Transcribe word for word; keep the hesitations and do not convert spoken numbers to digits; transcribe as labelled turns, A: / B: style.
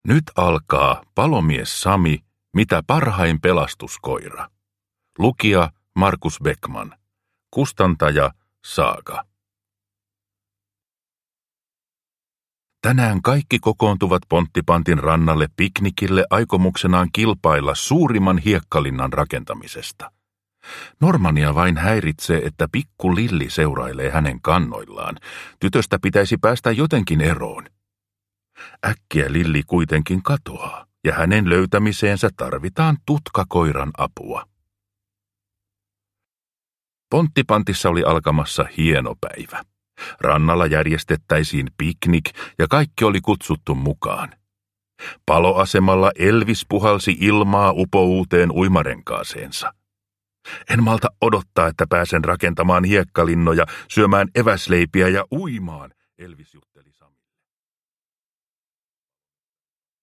A: Nyt alkaa Palomies Sami, mitä parhain pelastuskoira. Lukija Markus Beckman. Kustantaja Saaga. Tänään kaikki kokoontuvat Ponttipantin rannalle piknikille aikomuksenaan kilpailla suurimman hiekkalinnan rakentamisesta. Normania vain häiritsee, että pikku Lilli seurailee hänen kannoillaan. Tytöstä pitäisi päästä jotenkin eroon. Äkkiä Lilli kuitenkin katoaa, ja hänen löytämiseensä tarvitaan tutkakoiran apua. Ponttipantissa oli alkamassa hieno päivä. Rannalla järjestettäisiin piknik ja kaikki oli kutsuttu mukaan. Paloasemalla Elvis puhalsi ilmaa upouuteen uimarenkaaseensa. En malta odottaa, että pääsen rakentamaan hiekkalinnoja, syömään eväsleipiä ja uimaan, Elvis jutteli Sami.